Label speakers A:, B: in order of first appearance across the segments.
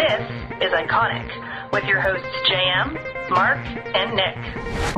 A: This is Iconic, with your hosts JM, Mark, and Nick.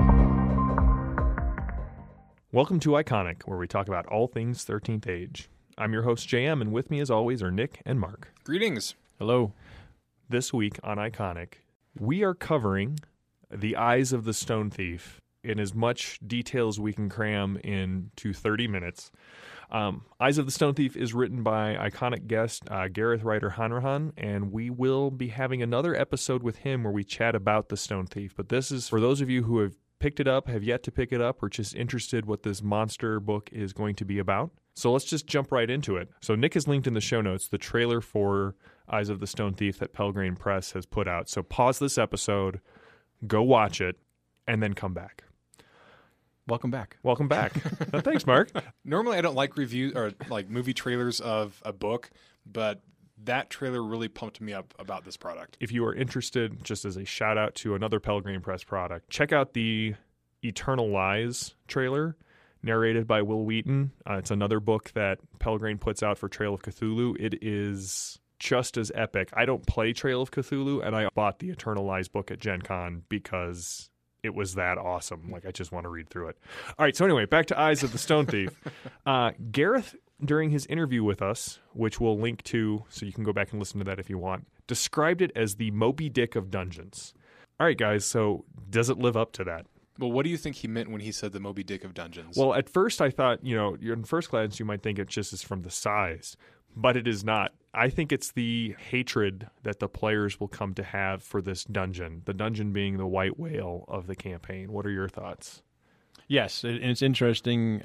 B: Welcome to Iconic, where we talk about all things 13th Age. I'm your host JM, and with me as always are Nick and Mark.
C: Greetings.
D: Hello.
B: This week on Iconic, we are covering The Eyes of the Stone Thief in as much detail as we can cram into 30 minutes. Eyes of the Stone Thief is written by Iconic guest Gareth Ryder Hanrahan, and we will be having another episode with him where we chat about the Stone Thief. But this is for those of you who have picked it up, have yet to pick it up, or just interested what this monster book is going to be about. So let's just jump right into it. So Nick has linked in the show notes the trailer for Eyes of the Stone Thief that Pelgrane Press has put out. So pause this episode, go watch it, and then come back.
D: Welcome back.
B: Welcome back. Thanks, Mark.
C: Normally, I don't like review or like movie trailers of a book, but that trailer really pumped me up about this product.
B: If you are interested, just as a shout out to another Pelgrane Press product, check out the Eternal Lies trailer, narrated by Will Wheaton. It's another book that Pelgrane puts out for Trail of Cthulhu. It is just as epic. I don't play Trail of Cthulhu, and I bought the Eternal Lies book at Gen Con because it was that awesome. Like, I just want to read through it. All right, so anyway, back to Eyes of the Stone Thief. Gareth, during his interview with us, which we'll link to so you can go back and listen to that if you want, described it as the Moby Dick of dungeons. All right, guys, so does it live up to that?
C: Well, what do you think he meant when he said the Moby Dick of dungeons?
B: Well, at first I thought, in first glance you might think it just is from the size, but it is not. I think it's the hatred that the players will come to have for this dungeon, the dungeon being the white whale of the campaign. What are your thoughts?
D: Yes, and it's interesting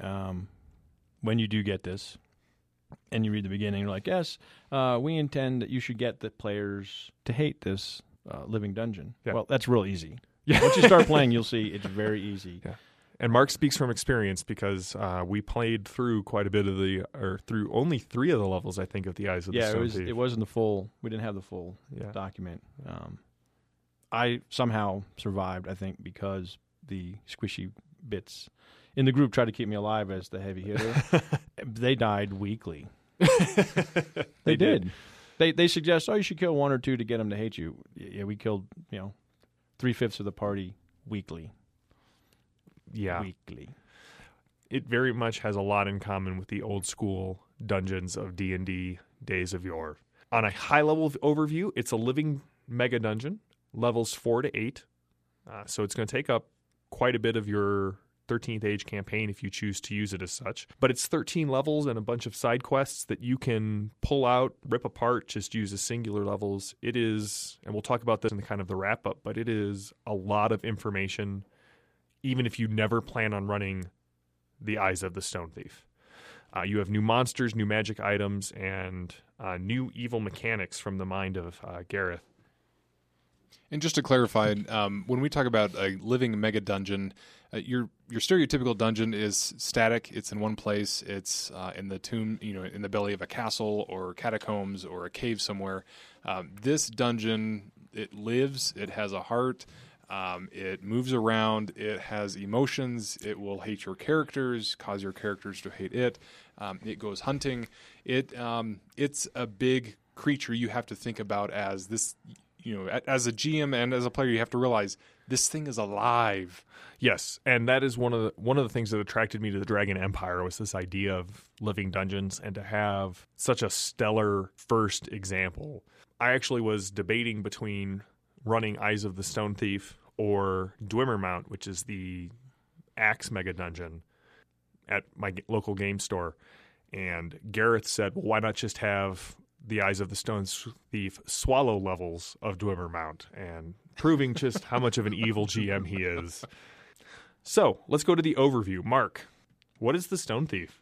D: when you do get this and you read the beginning, you're like, yes, we intend that you should get the players to hate this living dungeon. Yeah. Well, that's real easy. Yeah. Once you start playing, you'll see it's very easy.
B: Yeah. And Mark speaks from experience because we played through quite a bit of through only 3 of the levels, I think, of the Eyes of the Stone Thief.
D: It wasn't the full. We didn't have the full document. I somehow survived, I think, because the squishy bits in the group tried to keep me alive as the heavy hitter. They died weekly. They did. They suggest, you should kill 1 or 2 to get them to hate you. Yeah, we killed 3/5 of the party weekly.
B: Yeah.
D: Weekly.
B: It very much has a lot in common with the old school dungeons of D&D days of yore. On a high level overview, it's a living mega dungeon, levels 4 to 8. So it's going to take up quite a bit of your 13th Age campaign if you choose to use it as such. But it's 13 levels and a bunch of side quests that you can pull out, rip apart, just use as singular levels. It is, and we'll talk about this in the wrap up, but it is a lot of information, even if you never plan on running the Eyes of the Stone Thief. You have new monsters, new magic items, and new evil mechanics from the mind of Gareth.
C: And just to clarify, when we talk about a living mega dungeon, your stereotypical dungeon is static. It's in one place. It's in the tomb, in the belly of a castle or catacombs or a cave somewhere. This dungeon, it lives. It has a heart. It moves around. It has emotions. It will hate your characters, cause your characters to hate it. It goes hunting. It's a big creature you have to think about as this. As a GM and as a player, you have to realize this thing is alive.
B: Yes, and that is one of the things that attracted me to the Dragon Empire was this idea of living dungeons and to have such a stellar first example. I actually was debating between running Eyes of the Stone Thief or Dwimmermount, which is the Axe Mega Dungeon at my local game store. And Gareth said, well, why not just have the Eyes of the Stone Thief swallow levels of Dwimmermount, and proving just how much of an evil GM he is. So let's go to the overview. Mark, what is the Stone Thief?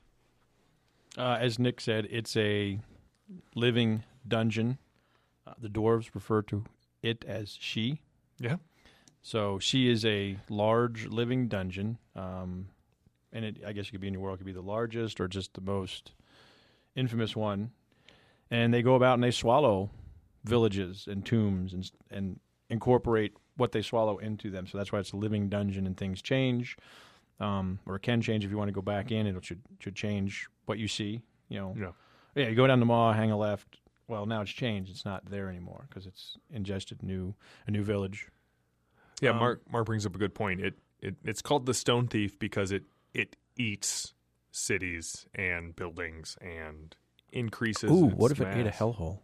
D: As Nick said, it's a living dungeon. The dwarves refer to it as she.
B: Yeah.
D: So she is a large living dungeon, and I guess it could be anywhere. It could be the largest or just the most infamous one. And they go about and they swallow villages and tombs and incorporate what they swallow into them. So that's why it's a living dungeon, and things change, or it can change if you want to go back in. It should change what you see. You go down the mall, hang a left, well, now it's changed. It's not there anymore because it's ingested a new village.
B: Yeah, Mark brings up a good point. It's called the Stone Thief because it eats cities and buildings and increases.
D: Ooh,
B: its
D: what if
B: mass.
D: it ate a hellhole?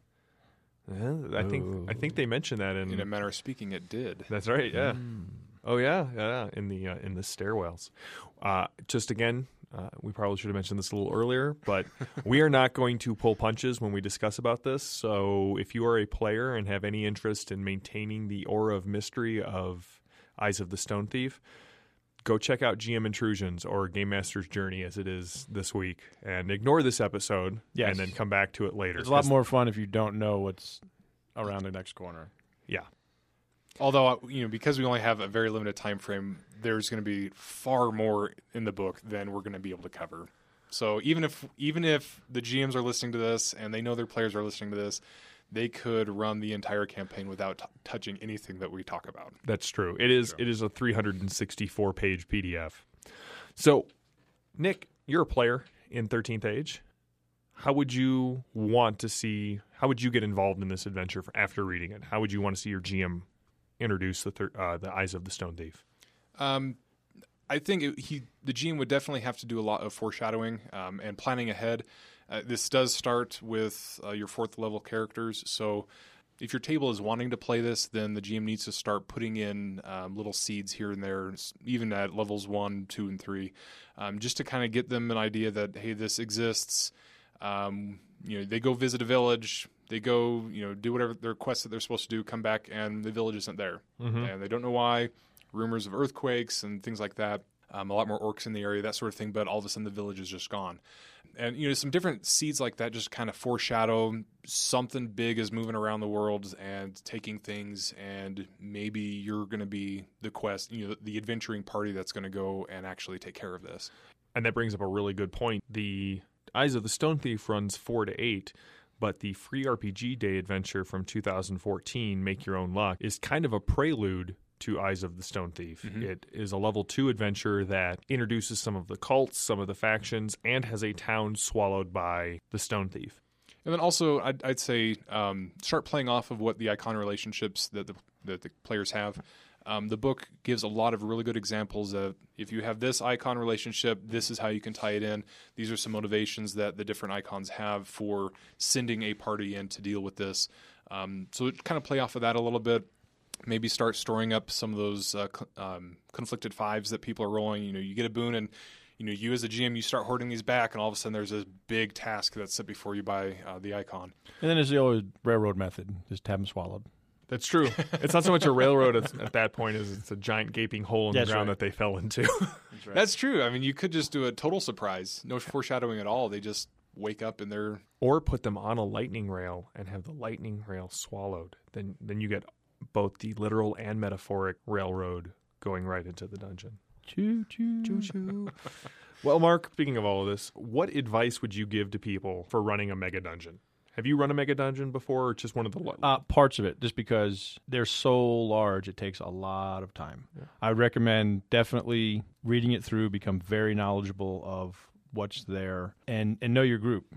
B: I think they mentioned that
C: In a manner of speaking, it did.
B: That's right. Yeah. Oh yeah. In the stairwells. Just again, we probably should have mentioned this a little earlier, but we are not going to pull punches when we discuss about this. So if you are a player and have any interest in maintaining the aura of mystery of Eyes of the Stone Thief, go check out GM Intrusions or Game Master's Journey as it is this week, and ignore this episode and then come back to it later.
D: It's a lot more fun if you don't know what's around the next corner.
B: Yeah.
C: Although, because we only have a very limited time frame, there's going to be far more in the book than we're going to be able to cover. So even if the GMs are listening to this and they know their players are listening to this, they could run the entire campaign without touching anything that we talk about.
B: That's true. It is a 364-page PDF. So, Nick, you're a player in 13th Age. How would you get involved in this adventure after reading it? How would you want to see your GM introduce the Eyes of the Stone Thief?
C: I think the GM would definitely have to do a lot of foreshadowing and planning ahead. This does start with your 4th level characters, so if your table is wanting to play this, then the GM needs to start putting in little seeds here and there, even at levels 1, 2, and 3, just to kind of get them an idea that, hey, this exists. They go visit a village, they go, do whatever their quest that they're supposed to do, come back, and the village isn't there. Mm-hmm. And they don't know why. Rumors of earthquakes and things like that. A lot more orcs in the area, that sort of thing, but all of a sudden the village is just gone. And, some different seeds like that just kind of foreshadow something big is moving around the world and taking things, and maybe you're going to be the quest, the adventuring party that's going to go and actually take care of this.
B: And that brings up a really good point. The Eyes of the Stone Thief runs 4 to 8, but the free RPG Day adventure from 2014, Make Your Own Luck, is kind of a prelude to Eyes of the Stone Thief. Mm-hmm. It is a level 2 adventure that introduces some of the cults, some of the factions, and has a town swallowed by the Stone Thief.
C: And then also, I'd say start playing off of what the icon relationships that the players have. The book gives a lot of really good examples of, if you have this icon relationship, this is how you can tie it in. These are some motivations that the different icons have for sending a party in to deal with this. So kind of play off of that a little bit. Maybe start storing up some of those conflicted 5s that people are rolling. You get a boon, and you as a GM, you start hoarding these back, and all of a sudden there's this big task that's set before you by the icon.
D: And then there's the old railroad method, just have them swallowed.
B: That's true. It's not so much a railroad at that point as it's a giant gaping hole in the ground that they fell into.
C: That's right. That's true. I mean, you could just do a total surprise, no foreshadowing at all. They just wake up and they're...
B: Or put them on a lightning rail and have the lightning rail swallowed. Then you get both the literal and metaphoric railroad going right into the dungeon.
D: Choo choo.
B: Choo choo. Well, Mark, speaking of all of this, what advice would you give to people for running a mega dungeon? Have you run a mega dungeon before, or just one of the
D: parts of it? Just because they're so large, it takes a lot of time. Yeah. I recommend definitely reading it through, become very knowledgeable of what's there, and know your group.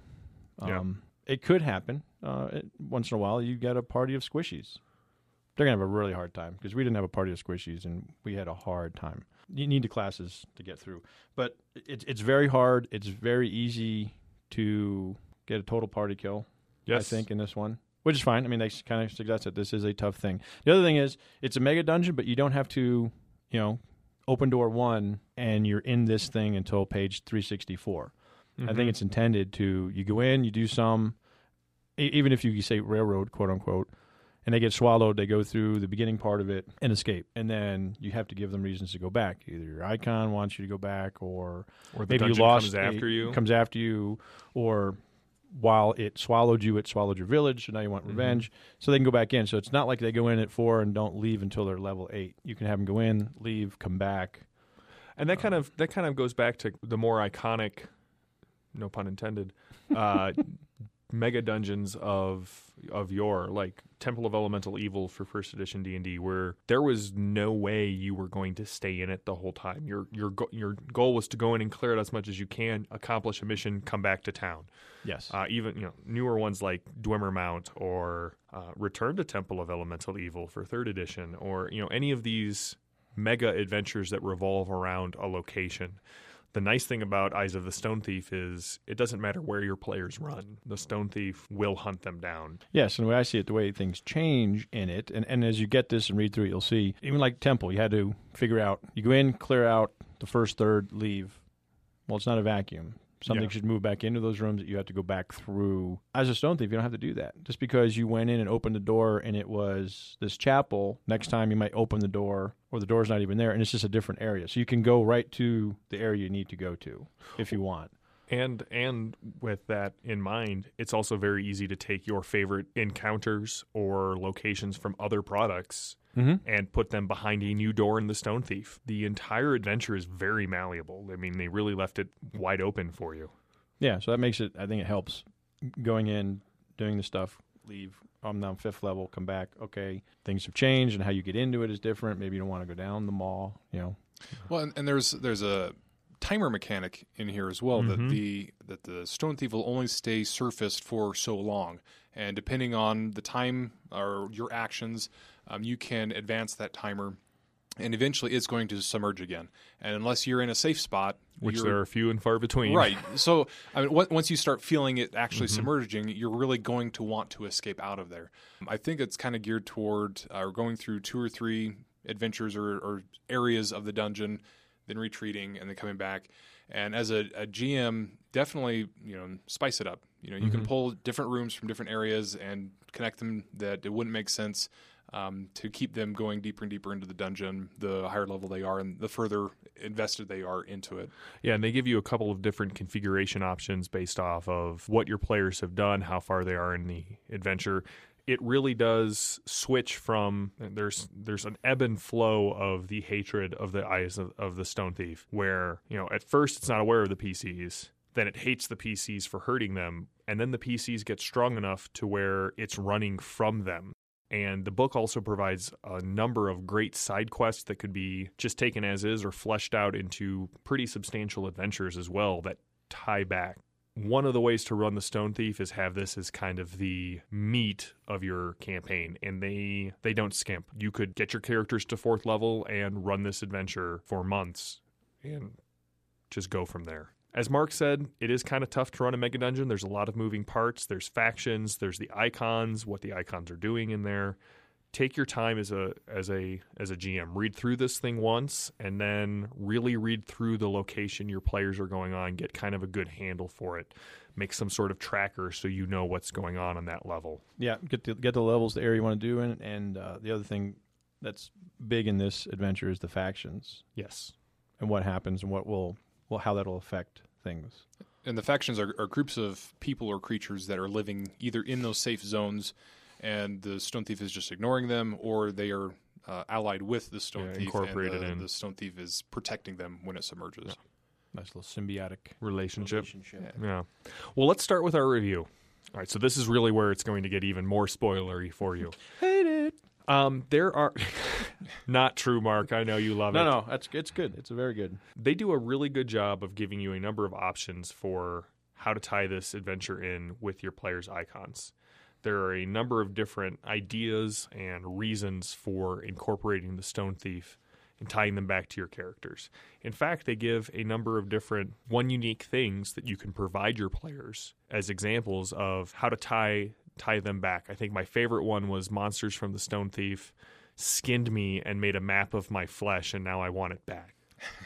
D: It could happen once in a while. You get a party of squishies. They're going to have a really hard time because we didn't have a party of squishies and we had a hard time. You need the classes to get through. But it's very hard. It's very easy to get a total party kill, I think, in this one, which is fine. I mean, they kind of suggest that this is a tough thing. The other thing is it's a mega dungeon, but you don't have to, open door 1 and you're in this thing until page 364. Mm-hmm. I think it's intended to, you go in, you do some, even if you say railroad, quote unquote, and they get swallowed, they go through the beginning part of it and escape. And then you have to give them reasons to go back. Either your icon wants you to go back, or maybe you lost comes after you, or while it swallowed your village, so now you want revenge. So they can go back in. So it's not like they go in at 4 and don't leave until they're level 8. You can have them go in, leave, come back.
B: And that kind of goes back to the more iconic, no pun intended, mega dungeons of yore, like Temple of Elemental Evil for first edition D&D, where there was no way you were going to stay in it the whole time. Your goal was to go in and clear it as much as you can, accomplish a mission, come back to town.
D: Yes.
B: Even newer ones like Dwemer Mount or Return to Temple of Elemental Evil for third edition, or any of these mega adventures that revolve around a location. The nice thing about Eyes of the Stone Thief is it doesn't matter where your players run. The Stone Thief will hunt them down.
D: Yes, and the way I see it, the way things change in it, and as you get this and read through it, you'll see, even like Temple, you had to figure out, you go in, clear out the first third, leave. Well, it's not a vacuum. Something should move back into those rooms that you have to go back through. As a Stone Thief, you don't have to do that. Just because you went in and opened the door and it was this chapel, next time you might open the door or the door's not even there and it's just a different area. So you can go right to the area you need to go to if you want.
B: And with that in mind, it's also very easy to take your favorite encounters or locations from other products and put them behind a new door in the Stone Thief. The entire adventure is very malleable. I mean, they really left it wide open for you.
D: Yeah, so that makes it, I think it helps going in, doing the stuff, leave, I'm now 5th level, come back, okay, things have changed and how you get into it is different. Maybe you don't want to go down the mall,
C: Well, and there's a timer mechanic in here as well, that the Stone Thief will only stay surfaced for so long, and depending on the time or your actions, you can advance that timer, and eventually it's going to submerge again. And unless you're in a safe spot,
B: which there are few and far between,
C: right? So I mean, once you start feeling it actually submerging, you're really going to want to escape out of there. I think it's kind of geared toward going through 2 or 3 adventures or areas of the dungeon, then retreating and then coming back. And as a GM, definitely, spice it up. You can pull different rooms from different areas and connect them that it wouldn't make sense to keep them going deeper and deeper into the dungeon, the higher level they are and the further invested they are into it.
B: Yeah, and they give you a couple of different configuration options based off of what your players have done, how far they are in the adventure. It really does switch from there's an ebb and flow of the hatred of the Eyes of the Stone Thief, where at first it's not aware of the PCs, then it hates the PCs for hurting them, and then the PCs get strong enough to where it's running from them. And the book also provides a number of great side quests that could be just taken as is or fleshed out into pretty substantial adventures as well that tie back. One of the ways to run the Stone Thief is have this as kind of the meat of your campaign, and they don't skimp. You could get your characters to 4th level and run this adventure for months and just go from there. As Mark said, it is kind of tough to run a mega dungeon. There's a lot of moving parts. There's factions. There's the icons, what the icons are doing in there. Take your time as a GM. Read through this thing once, and then really read through the location your players are going on. Get kind of a good handle for it. Make some sort of tracker so you know what's going on that level.
D: Yeah, get the levels, the area you want to do in, and the other thing that's big in this adventure is the factions.
B: Yes,
D: and what happens and how that'll affect things.
C: And the factions are groups of people or creatures that are living either in those safe zones, and the Stone Thief is just ignoring them, or they are allied with the Stone Thief,
B: incorporated in.
C: The Stone Thief is protecting them when it submerges.
B: Yeah.
D: Nice little symbiotic
B: relationship. Yeah. Well, let's start with our review. All right, so this is really where it's going to get even more spoilery for you.
D: Hate it.
B: There are not true, Mark. I know you love it.
D: No, it's good. It's very good.
B: They do a really good job of giving you a number of options for how to tie this adventure in with your players' icons. There are a number of different ideas and reasons for incorporating the Stone Thief and tying them back to your characters. In fact, they give a number of different unique things that you can provide your players as examples of how to tie them back. I think my favorite one was Monsters from the Stone Thief skinned me and made a map of my flesh, and now I want it back.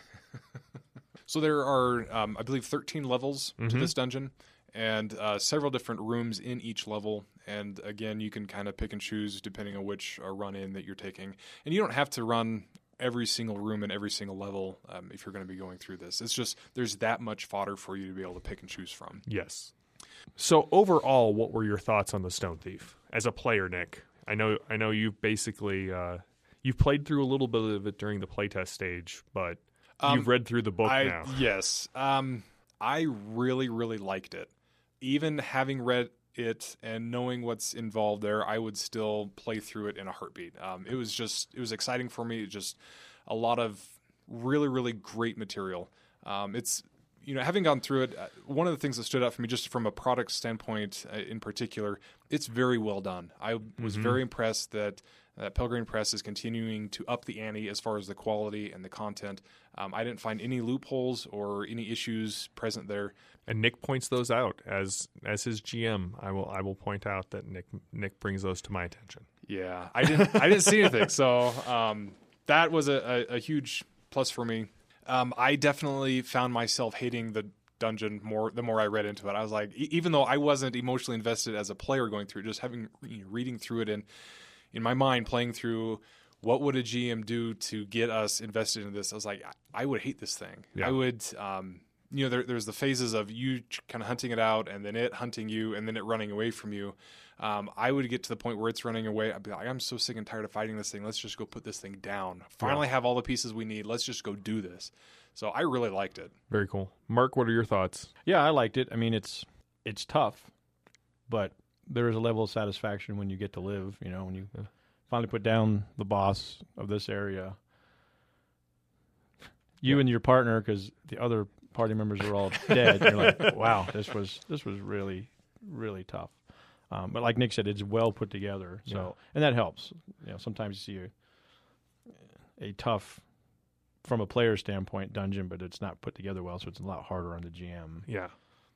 C: So there are, I believe, 13 levels to this dungeon, and several different rooms in each level. And again, you can kind of pick and choose depending on which run-in that you're taking. And you don't have to run every single room and every single level if you're going to be going through this. It's just there's that much fodder for you to be able to pick and choose from.
B: Yes. So overall, what were your thoughts on the Stone Thief as a player, Nick? I know you've basically you've played through a little bit of it during the playtest stage, but you've read through the book now.
C: Yes. I really, really liked it. Even having read it and knowing what's involved there, I would still play through it in a heartbeat. It was exciting for me. Just a lot of really, really great material. It's, having gone through it, one of the things that stood out for me, just from a product standpoint in particular, it's very well done. I was very impressed that Pelgrane Press is continuing to up the ante as far as the quality and the content. I didn't find any loopholes or any issues present there.
B: And Nick points those out as his GM. I will point out that Nick brings those to my attention.
C: Yeah, I didn't see anything, so that was a huge plus for me. I definitely found myself hating the dungeon more the more I read into it. I was like, even though I wasn't emotionally invested as a player going through it, just reading through it and in my mind playing through what would a GM do to get us invested in this, I was like, I would hate this thing. Yeah. I would, there's the phases of you kind of hunting it out and then it hunting you and then it running away from you. I would get to the point where it's running away. I'd be like, I'm so sick and tired of fighting this thing. Let's just go put this thing down. Finally have all the pieces we need. Let's just go do this. So I really liked it.
B: Very cool. Mark, what are your thoughts?
D: Yeah, I liked it. I mean, it's tough, but there is a level of satisfaction when you get to live, when you finally put down the boss of this area. You and your partner, because the other party members are all dead, you're like, wow, this was really, really tough. But like Nick said, it's well put together. So, and that helps. Sometimes you see a tough, from a player standpoint, dungeon, but it's not put together well, so it's a lot harder on the GM.
B: Yeah.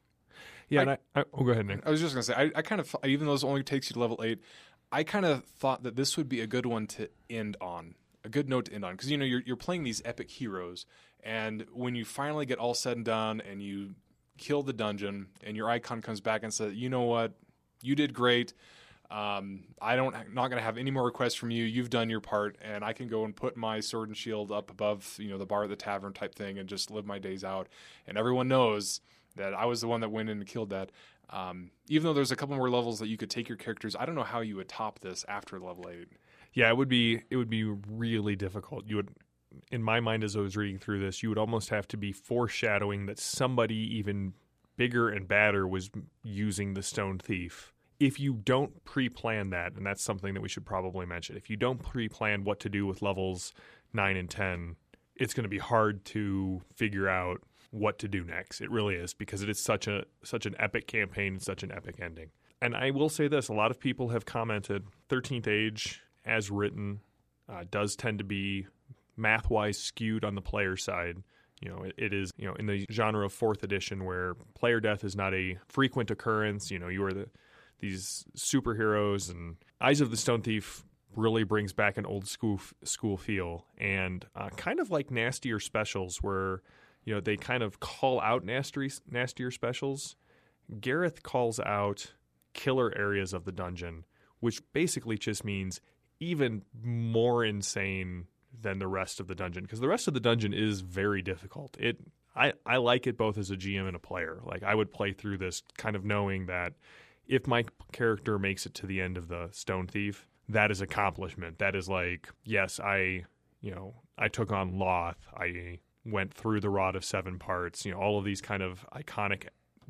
B: Yeah, go ahead, Nick.
C: I was just going to say, I kind of, even though it only takes you to level 8, I kind of thought that this would be a good one to end on, a good note to end on, because you're playing these epic heroes, and when you finally get all said and done, and you kill the dungeon, and your icon comes back and says, you know what, you did great. I'm not going to have any more requests from you. You've done your part, and I can go and put my sword and shield up above, the bar at the tavern type thing, and just live my days out. And everyone knows that I was the one that went in and killed that. Even though there's a couple more levels that you could take your characters, I don't know how you would top this after level 8.
B: Yeah, it would be really difficult. You would, in my mind, as I was reading through this, you would almost have to be foreshadowing that somebody even bigger and badder was using the Stone Thief. If you don't pre-plan that, and that's something that we should probably mention, if you don't pre-plan what to do with levels 9 and 10, it's going to be hard to figure out what to do next. It really is, because it is such an epic campaign and such an epic ending. And I will say this, a lot of people have commented 13th Age, as written, does tend to be math-wise skewed on the player side. It is, in the genre of 4th edition where player death is not a frequent occurrence. You are these superheroes, and Eyes of the Stone Thief really brings back an old school feel, and kind of like nastier specials where they kind of call out nastier specials. Gareth calls out killer areas of the dungeon, which basically just means even more insane than the rest of the dungeon, because the rest of the dungeon is very difficult. I like it both as a GM and a player. Like, I would play through this kind of knowing that if my character makes it to the end of the Stone Thief, that is accomplishment. That is like, yes, I took on Loth. I went through the Rod of Seven Parts. All of these kind of iconic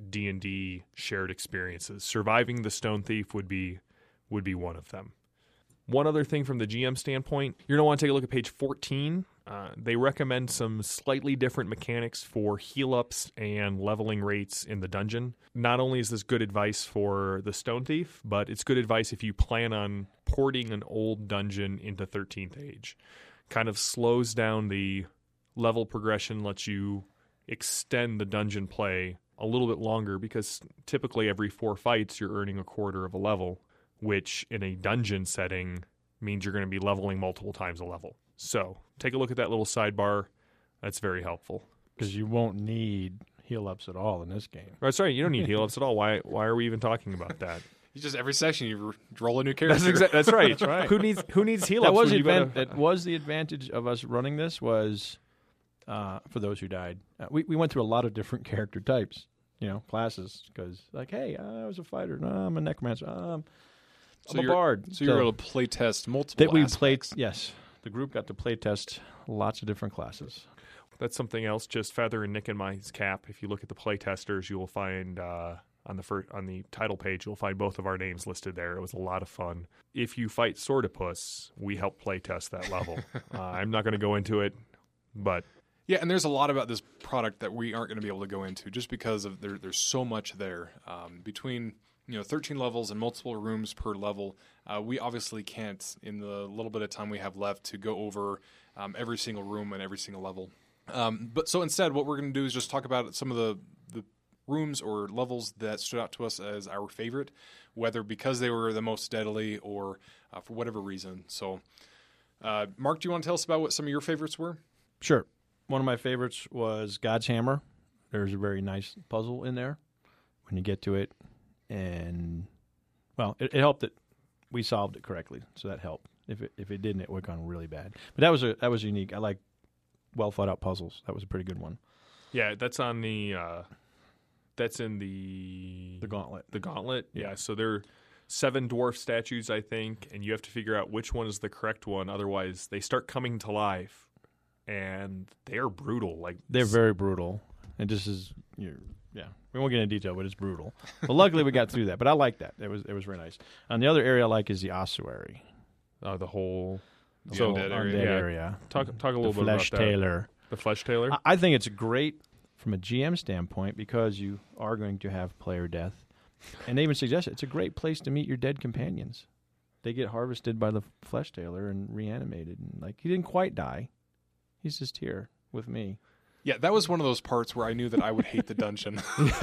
B: D&D shared experiences. Surviving the Stone Thief would be one of them. One other thing from the GM standpoint, you're going to want to take a look at page 14. They recommend some slightly different mechanics for heal-ups and leveling rates in the dungeon. Not only is this good advice for the Stone Thief, but it's good advice if you plan on porting an old dungeon into 13th Age. Kind of slows down the level progression, lets you extend the dungeon play a little bit longer, because typically every 4 fights you're earning a quarter of a level, which in a dungeon setting means you're going to be leveling multiple times a level. So take a look at that little sidebar. That's very helpful.
D: Because you won't need heal-ups at all in this game.
B: That's right. You don't need heal-ups at all. Why are we even talking about that?
C: You just, every session you roll a new character.
B: That's right. That's right. Who needs heal-ups?
D: That was the advantage of us running this was, for those who died, we went through a lot of different character types, classes. Because, like, hey, I was a fighter. No, I'm a necromancer. I'm a bard.
C: So you were able to play test multiple aspects.
D: Yes. The group got to play test lots of different classes.
B: That's something else, just feather in Nick and my cap. If you look at the play testers, you will find on the title page, you'll find both of our names listed there. It was a lot of fun. If you fight Swordipus, we help play test that level. I'm not going to go into it, but
C: yeah, and there's a lot about this product that we aren't going to be able to go into just because of there's so much there between 13 levels and multiple rooms per level. We obviously can't, in the little bit of time we have left, to go over every single room and every single level. But so instead, what we're going to do is just talk about some of the rooms or levels that stood out to us as our favorite, whether because they were the most deadly or for whatever reason. So, Mark, do you want to tell us about what some of your favorites were?
D: Sure. One of my favorites was God's Hammer. There's a very nice puzzle in there when you get to it. And, well, it helped that we solved it correctly, so that helped. If it didn't, it would have gone really bad. But that was unique. I like well thought out puzzles. That was a pretty good one.
B: Yeah, that's on the that's in the
D: Gauntlet.
B: The Gauntlet. Yeah, so there are 7 dwarf statues, I think, and you have to figure out which one is the correct one. Otherwise, they start coming to life, and they are brutal. Like
D: they're very brutal, and this is yeah. We won't get into detail, but it's brutal. But luckily, we got through that. But I like that. It was very nice. And the other area I like is the ossuary.
B: The whole
C: undead
D: area.
B: Talk a little bit about that.
D: Flesh Tailor.
B: The Flesh Tailor.
D: I think it's great from a GM standpoint because you are going to have player death, and they even suggest it's a great place to meet your dead companions. They get harvested by the Flesh Tailor and reanimated, and like he didn't quite die. He's just here with me.
C: Yeah, that was one of those parts where I knew that I would hate the dungeon.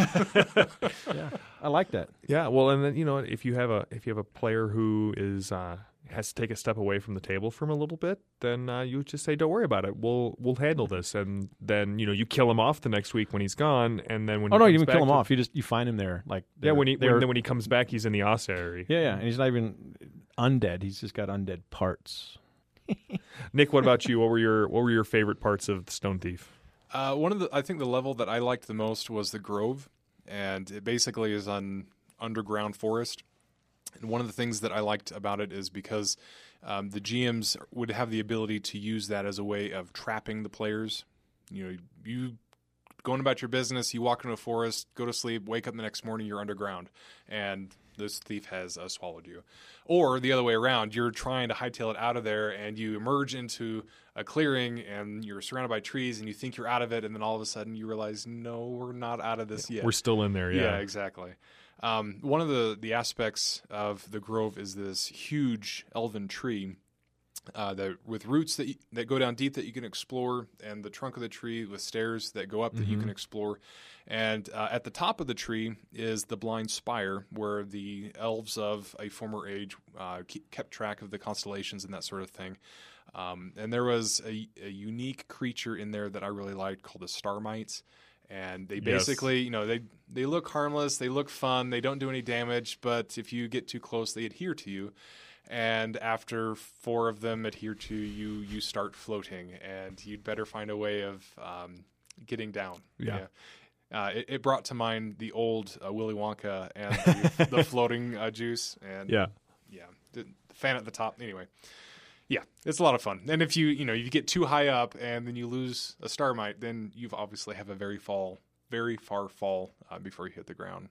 D: Yeah, I like that.
B: Yeah, well, and then if you have a player who is has to take a step away from the table for a little bit, then you just say, "Don't worry about it. We'll handle this." And then you kill him off the next week when he's gone, and then when
D: you even kill him off. You find him there, like
B: when he comes back, he's in the ossuary.
D: Yeah, and he's not even undead. He's just got undead parts.
B: Nick, what about you? What were your favorite parts of the Stone Thief?
C: I think the level that I liked the most was the Grove, and it basically is an underground forest. And one of the things that I liked about it is because the GMs would have the ability to use that as a way of trapping the players. You going about your business, you walk into a forest, go to sleep, wake up the next morning, you're underground, and this thief has swallowed you. Or the other way around, you're trying to hightail it out of there, and you emerge into a clearing, and you're surrounded by trees, and you think you're out of it, and then all of a sudden you realize, no, we're not out of this yet.
B: We're still in there, yeah.
C: Yeah, exactly. One of the aspects of the Grove is this huge elven tree that with roots that go down deep that you can explore, and the trunk of the tree with stairs that go up that you can explore. And at the top of the tree is the Blind Spire, where the elves of a former age kept track of the constellations and that sort of thing. And there was a unique creature in there that I really liked called the Starmites. And they basically, they look harmless, they look fun, they don't do any damage, but if you get too close, they adhere to you. And after 4 of them adhere to you, you start floating, and you'd better find a way of getting down.
B: Yeah.
C: It brought to mind the old Willy Wonka and the floating juice. And the fan at the top. Anyway, yeah, it's a lot of fun. And if you get too high up and then you lose a Starmite, then you've obviously have a very far fall before you hit the ground.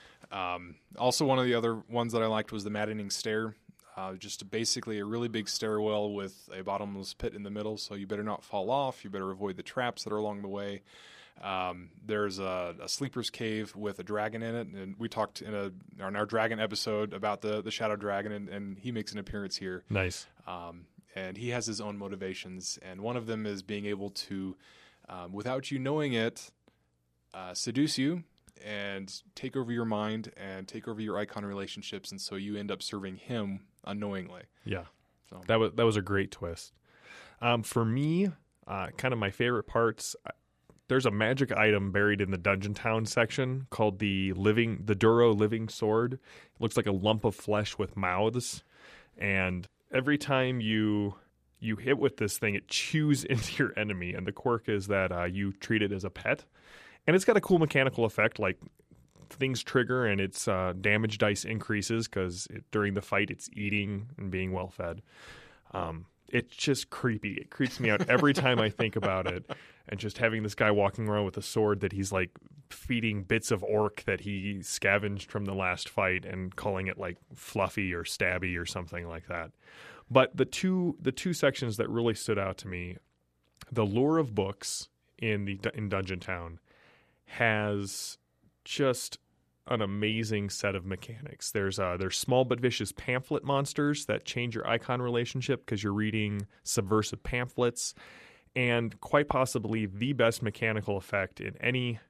C: Also, one of the other ones that I liked was the Maddening Stair. Just basically a really big stairwell with a bottomless pit in the middle, so you better not fall off. You better avoid the traps that are along the way. There's a sleeper's cave with a dragon in it, and we talked in our dragon episode about the shadow dragon, and he makes an appearance here.
B: Nice.
C: And he has his own motivations, and one of them is being able to, without you knowing it, seduce you and take over your mind and take over your icon relationships, and so you end up serving him unknowingly.
B: Yeah, so that was a great twist. For me, kind of my favorite parts. There's a magic item buried in the Dungeon Town section called the Duro Living Sword. It looks like a lump of flesh with mouths, and every time you hit with this thing, it chews into your enemy. And the quirk is that you treat it as a pet, and it's got a cool mechanical effect, like things trigger and its damage dice increases because during the fight it's eating and being well fed. it's just creepy. It creeps me out every time I think about it. And just having this guy walking around with a sword that he's like feeding bits of orc that he scavenged from the last fight and calling it like fluffy or stabby or something like that. But the two sections that really stood out to me, the lure of books in Dungeon Town has just an amazing set of mechanics. There's small but vicious pamphlet monsters that change your icon relationship because you're reading subversive pamphlets, and quite possibly the best mechanical effect in any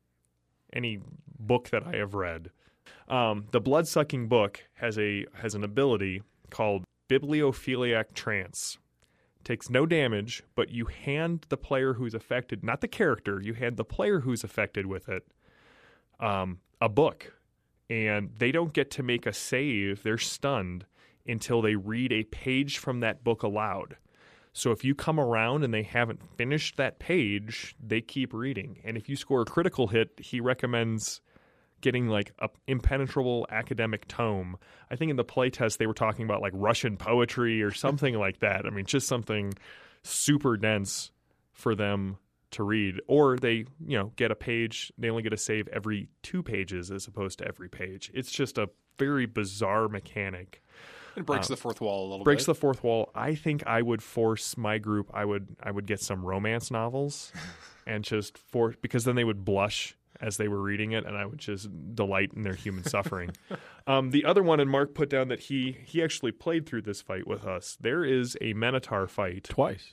B: book that I have read. The blood-sucking book has an ability called Bibliophiliac Trance. Takes no damage, but you hand the player who's affected, not the character, you hand the player who's affected with it a book, and they don't get to make a save. They're stunned until they read a page from that book aloud. So if you come around and they haven't finished that page, they keep reading. And if you score a critical hit, he recommends getting like a impenetrable academic tome. I think in the playtest they were talking about like Russian poetry or something like that. I mean, just something super dense for them to read. Or they, get a page, they only get a save every 2 pages as opposed to every page. It's just a very bizarre mechanic.
C: It breaks the fourth wall a little bit.
B: Breaks the fourth wall. I think I would force my group, I would get some romance novels and just because then they would blush as they were reading it, and I would just delight in their human suffering. The other one, and Mark put down that he actually played through this fight with us. There is a Minotaur fight.
D: Twice.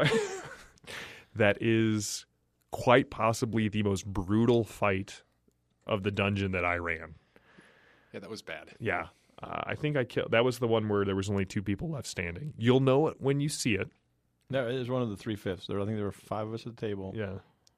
B: That is quite possibly the most brutal fight of the dungeon that I ran.
C: Yeah, that was bad.
B: Yeah. I think I killed. That was the one where there was only 2 people left standing. You'll know it when you see it.
D: No, it was one of the 3/5. I think there were 5 of us at the table.
B: Yeah.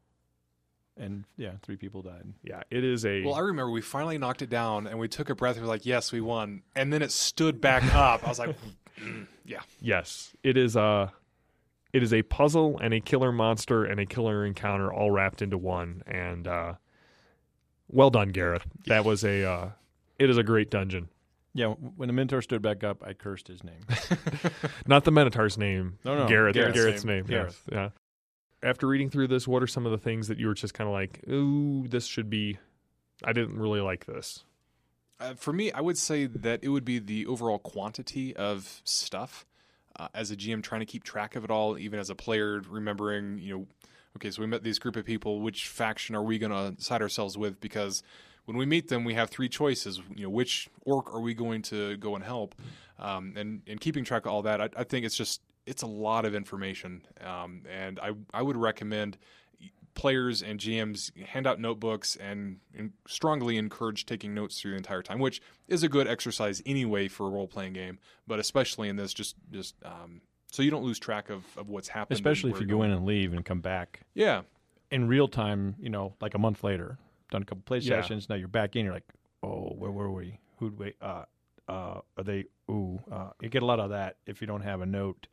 D: And 3 people died.
B: Yeah, it is a...
C: Well, I remember we finally knocked it down, and we took a breath, and we were like, yes, we won. And then it stood back up. I was like, yeah.
B: Yes, it is a puzzle and a killer monster and a killer encounter all wrapped into one. And well done, Gareth. That was it is a great dungeon.
D: Yeah, when the Minotaur stood back up, I cursed his name.
B: Not the Minotaur's name.
D: No.
B: Gareth's name.
D: Gareth.
B: Yeah. After reading through this, what are some of the things that you were just kind of like, ooh, this should be, I didn't really like this?
C: For me, I would say that it would be the overall quantity of stuff. As a GM, trying to keep track of it all, even as a player, remembering, okay, so we met this group of people. Which faction are we going to side ourselves with? Because when we meet them, we have 3 choices. Which orc are we going to go and help? And keeping track of all that, I think it's a lot of information. And I would recommend players and GMs hand out notebooks and strongly encourage taking notes through the entire time, which is a good exercise anyway for a role-playing game, but especially in this, just so you don't lose track of what's happened.
D: Especially if you go in and leave and come back.
C: Yeah.
D: In real time, like a month later, done a couple play sessions, now you're back in, you're like, oh, where were we? Who'd we, are they, you get a lot of that if you don't have a note.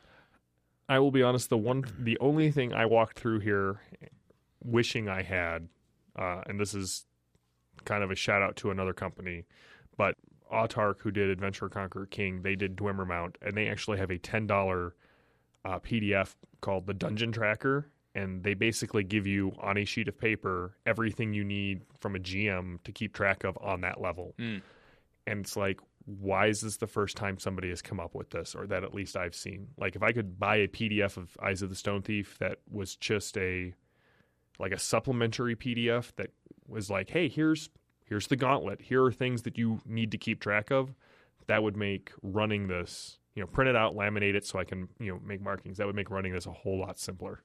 B: I will be honest, the only thing I walked through here wishing I had, and this is kind of a shout out to another company, but Autark, who did Adventure Conqueror King, they did Dwemermount, and they actually have a $10 PDF called the Dungeon Tracker, and they basically give you on a sheet of paper everything you need from a GM to keep track of on that level. And it's like, why is this the first time somebody has come up with this, or that at least I've seen? Like, if I could buy a PDF of Eyes of the Stone Thief that was just a supplementary PDF that was like, hey, here's the gauntlet. Here are things that you need to keep track of. That would make running this, print it out, laminate it so I can, make markings. That would make running this a whole lot simpler.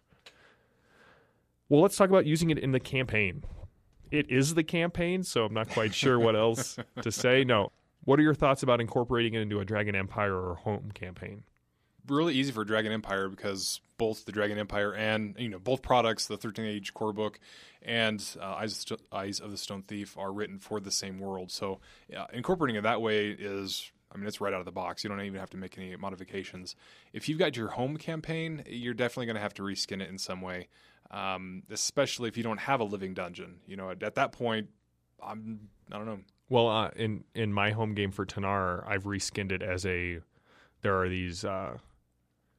B: Well, let's talk about using it in the campaign. It is the campaign, so I'm not quite sure what else to say. No. What are your thoughts about incorporating it into a Dragon Empire or home campaign?
C: Really easy for Dragon Empire because both the Dragon Empire and both products, the 13th Age core book and Eyes of the Stone Thief, are written for the same world. So incorporating it that way is, it's right out of the box. You don't even have to make any modifications. If you've got your home campaign, you're definitely going to have to reskin it in some way, especially if you don't have a living dungeon. At that point, I don't know.
B: Well, in my home game for Tanar, I've reskinned it as there are these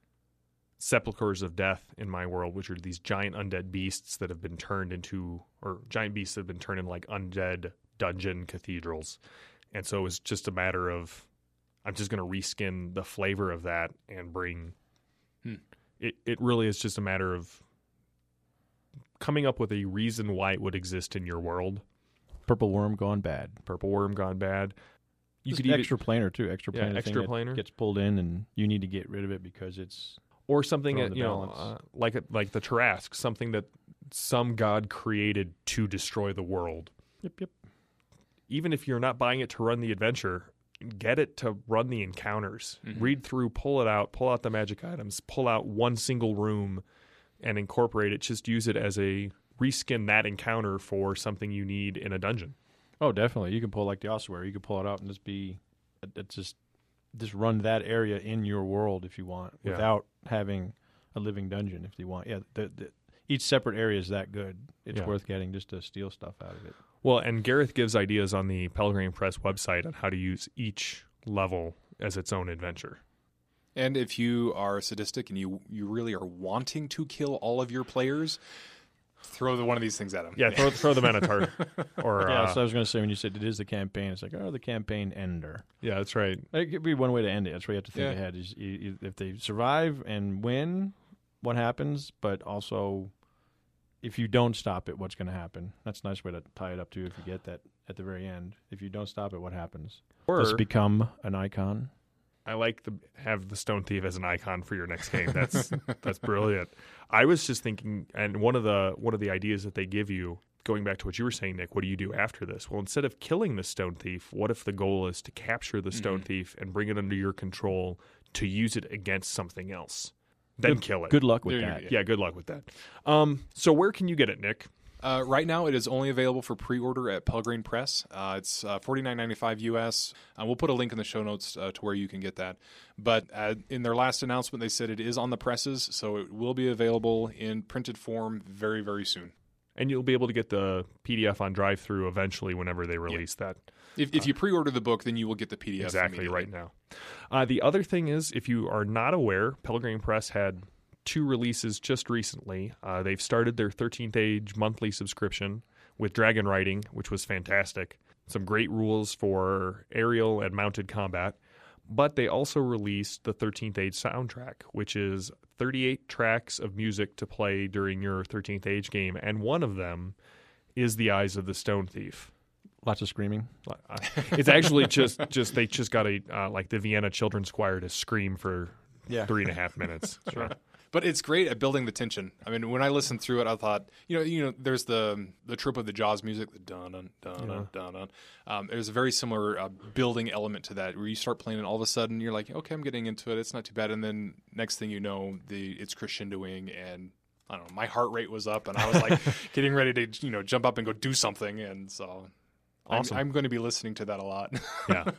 B: sepulchres of death in my world, which are these giant undead beasts that have been turned into, or giant beasts that have been turned into like undead dungeon cathedrals. And so it's just a matter of, I'm just going to reskin the flavor of that and bring, it really is just a matter of coming up with a reason why it would exist in your world.
D: Purple Worm gone bad.
B: Purple Worm gone bad. You
D: Just
B: could even,
D: extra planar too. Extra planar.
B: extra
D: thing that
B: planar.
D: gets pulled in, and you need to get rid of it because it's
B: or something
D: throwing
B: that,
D: the
B: you know,
D: balance.
B: like the Tarrasque, something that some god created to destroy the world.
D: Yep.
B: Even if you're not buying it to run the adventure, get it to run the encounters. Read through, pull out the magic items, pull out one single room and incorporate it. Just use it as a reskin that encounter for something you need in a dungeon.
D: Oh, definitely. You can pull like the ossuary. You can pull it out and just run that area in your world if you want,
B: Yeah.
D: without having a living dungeon if you want. Yeah, each separate area is that good. It's
B: Yeah.
D: worth getting just to steal stuff out of it.
B: Well, and Gareth gives ideas on the Pelgrane Press website on how to use each level as its own adventure.
C: And if you are sadistic and you really are wanting to kill all of your players, throw one of these things at them.
B: Yeah, throw the Minotaur. Or
D: Yeah, so I was going to say, when you said it is the campaign, it's like, the campaign ender.
B: yeah, that's right.
D: It could be one way to end it. That's why you have to think
C: Yeah.
D: ahead. Is if they survive and win, what happens? But also, if you don't stop it, what's going to happen? That's a nice way to tie it up too. If you get that at the very end, if you don't stop it, what happens?
B: Or
D: Does it become an icon?
B: I like to have the Stone Thief as an icon for your next game. That's brilliant. I was just thinking, and one of the ideas that they give you, going back to what you were saying, Nick, what do you do after this? Well, instead of killing the Stone Thief, what if the goal is to capture the Stone Thief and bring it under your control to use it against something else? Then kill it.
D: Good luck with
C: There you
D: that.
C: go.
B: Yeah, good luck with that. So where can you get it, Nick?
C: Right now, it is only available for pre-order at Pelgrane Press. It's $49.95 US. We'll put a link in the show notes to where you can get that. But in their last announcement, they said it is on the presses, so it will be available in printed form very, very soon.
B: And you'll be able to get the PDF on drive-through eventually whenever they release that.
C: If you pre-order the book, then you will get the PDF
B: Exactly
C: immediately.
B: right now. The other thing is, if you are not aware, Pelgrane Press had 2 releases just recently. They've started their 13th Age monthly subscription with Dragon Riding, which was fantastic. Some great rules for aerial and mounted combat. But they also released the 13th Age soundtrack, which is 38 tracks of music to play during your 13th Age game, and one of them is The Eyes of the Stone Thief.
D: Lots of screaming.
B: It's actually just they just got a like the Vienna Children's Choir to scream for 3.5 minutes.
C: Sure. But it's great at building the tension. I mean, when I listened through it, I thought, you know, there's the trope of the Jaws music, the dun dun dun dun dun. There's a very similar building element to that, where you start playing, and all of a sudden you're like, okay, I'm getting into it. It's not too bad. And then next thing you know, it's crescendoing, and I don't know, my heart rate was up, and I was like getting ready to jump up and go do something. And so,
B: Awesome.
C: I'm going to be listening to that a lot.
B: Yeah.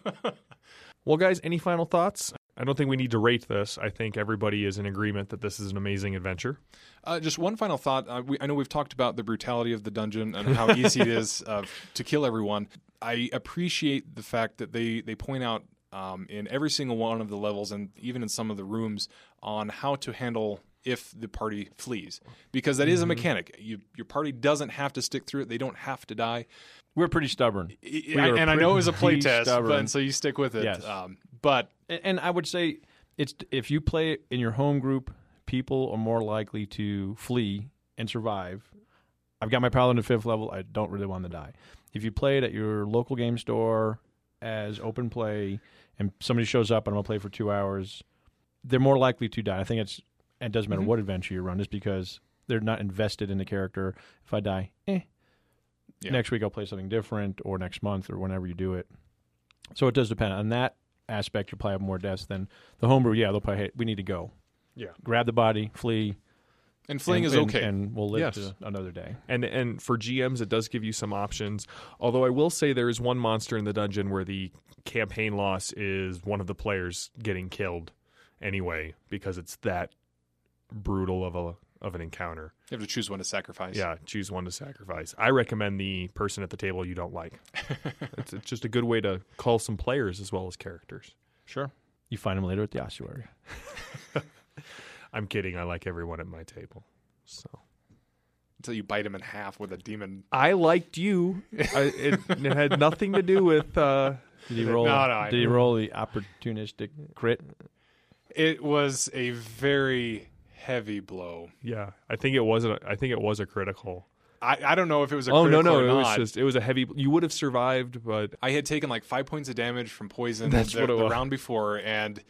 B: Well, guys, any final thoughts? I don't think we need to rate this. I think everybody is in agreement that this is an amazing adventure.
C: Just one final thought. I know we've talked about the brutality of the dungeon and how easy it is to kill everyone. I appreciate the fact that they point out in every single one of the levels, and even in some of the rooms, on how to handle if the party flees. Because that is a mechanic. Your party doesn't have to stick through it. They don't have to die.
D: We're pretty stubborn.
C: And I know it was a play test,
D: stubborn.
C: but so you stick with it.
D: Yes.
C: But
D: And I would say if you play it in your home group, people are more likely to flee and survive. I've got my Paladin to 5th level. I don't really want to die. If you play it at your local game store as open play and somebody shows up and I'm going to play for 2 hours, they're more likely to die. I think it doesn't matter what adventure you run, just because they're not invested in the character. If I die,
C: Yeah.
D: next week I'll play something different, or next month, or whenever you do it. So it does depend on that aspect. You'll probably have more deaths than the homebrew. Yeah, they'll probably, hey, we need to go.
B: Yeah.
D: Grab the body, flee.
C: and fleeing is okay.
D: And we'll live
B: Yes.
D: to another day.
B: And for GMs, it does give you some options. Although I will say there is one monster in the dungeon where the campaign loss is one of the players getting killed anyway, because it's that brutal of an encounter.
C: You have to choose one to sacrifice.
B: Yeah, choose one to sacrifice. I recommend the person at the table you don't like. It's just a good way to cull some players as well as characters.
D: Sure. You find them later at the ossuary.
B: I'm kidding. I like everyone at my table. So
C: Until you bite him in half with a demon.
B: I liked you. It had nothing to do with.
D: Did he roll?
C: No,
D: did he roll the opportunistic crit?
C: It was a very heavy blow.
B: Yeah, I think it was a critical.
C: I don't know if it was a
B: Oh
C: critical
B: no,
C: or
B: it
C: not.
B: was a heavy. You would have survived, but
C: I had taken like 5 points of damage from poison
B: That's
C: the
B: what it was.
C: round before, and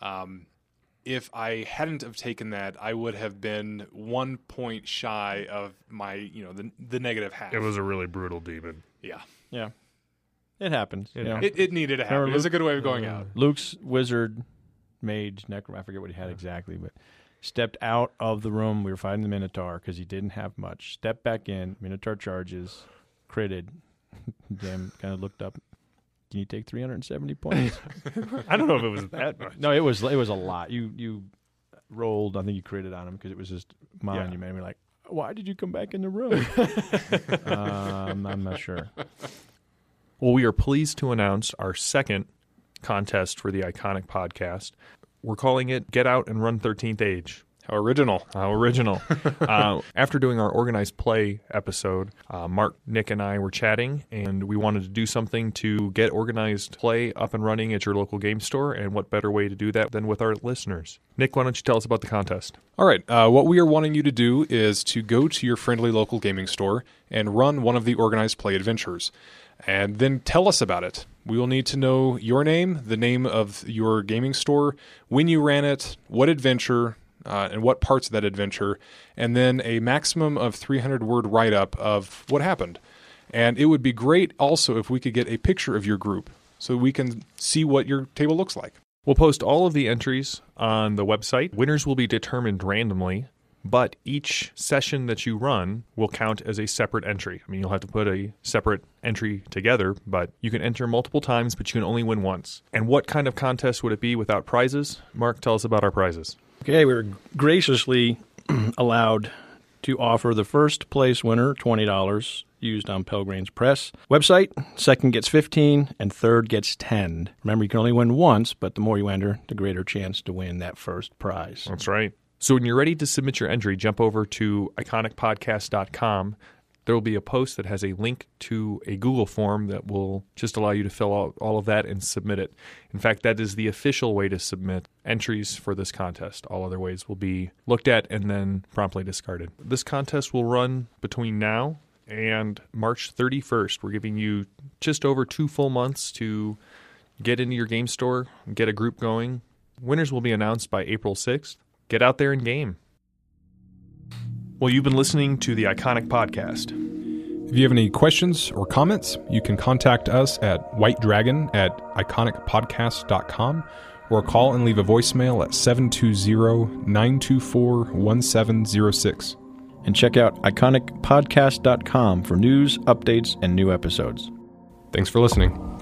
C: if I hadn't have taken that, I would have been 1 point shy of my, the negative half.
B: it was a really brutal demon.
C: Yeah.
D: Yeah, it happens.
B: It
D: you know.
B: happens.
C: It needed to happen. It was a good way of going out.
D: Luke's wizard, mage, necro. I forget what he had exactly, but stepped out of the room. We were fighting the Minotaur because he didn't have much. Stepped back in. Minotaur charges, critted. Damn, kind of looked up. Can you take 370 points?
B: I don't know if it was that much.
D: No, it was a lot. You rolled. I think you critted on him because it was just monument.
B: Yeah.
D: And we're like, why did you come back in the room? I'm not sure.
B: Well, we are pleased to announce our second contest for the Iconic Podcast. We're calling it Get Out and Run 13th Age.
C: How original.
B: How original. After doing our organized play episode, Mark, Nick, and I were chatting, and we wanted to do something to get organized play up and running at your local game store, and what better way to do that than with our listeners. Nick, why don't you tell us about the contest?
C: All right. What we are wanting you to do is to go to your friendly local gaming store and run one of the organized play adventures, and then tell us about it. We will need to know your name, the name of your gaming store, when you ran it, what adventure, and what parts of that adventure, and then a maximum of 300-word write-up of what happened. And it would be great also if we could get a picture of your group so we can see what your table looks like.
B: We'll post all of the entries on the website. Winners will be determined randomly, but each session that you run will count as a separate entry. I mean, you'll have to put a separate entry together, but you can enter multiple times, but you can only win once. And what kind of contest would it be without prizes? Mark, tell us about our prizes.
D: Okay, we were graciously allowed to offer the first place winner $20 used on Pelgrane's Press website. Second gets 15 and third gets 10. Remember, you can only win once, but the more you enter, the greater chance to win that first prize.
B: That's right. So when you're ready to submit your entry, jump over to iconicpodcast.com. There will be a post that has a link to a Google form that will just allow you to fill out all of that and submit it. In fact, that is the official way to submit entries for this contest. All other ways will be looked at and then promptly discarded. This contest will run between now and March 31st. We're giving you just over 2 full months to get into your game store, get a group going. Winners will be announced by April 6th. Get out there and game. Well, you've been listening to the Iconic Podcast.
C: If you have any questions or comments, you can contact us at whitedragon@iconicpodcast.com or call and leave a voicemail at 720-924-1706.
D: And check out iconicpodcast.com for news, updates, and new episodes.
C: Thanks for listening.